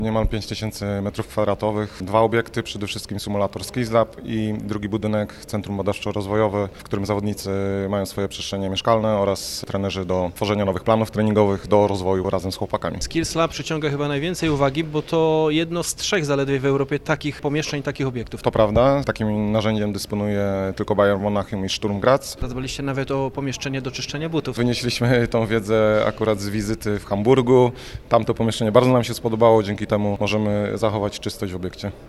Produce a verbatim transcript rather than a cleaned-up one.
Niemal pięć tysięcy metrów kwadratowych, dwa obiekty, przede wszystkim symulator Skills Lab i drugi budynek, Centrum Badawczo-Rozwojowe, w którym zawodnicy mają swoje przestrzenie mieszkalne oraz trenerzy do tworzenia nowych planów treningowych, do rozwoju razem z chłopakami. Skills Lab przyciąga chyba najwięcej uwagi, bo to jedno z trzech zaledwie w Europie takich pomieszczeń, takich obiektów. To prawda, takim narzędziem dysponuje tylko Bayern Monachium i Sturm Graz. Zadbaliście nawet o pomieszczenie do czyszczenia butów. Wynieśliśmy tą wiedzę akurat z wizyty w Hamburgu. Tam to pomieszczenie bardzo nam się spodobało, dzięki temu możemy zachować czystość w obiekcie.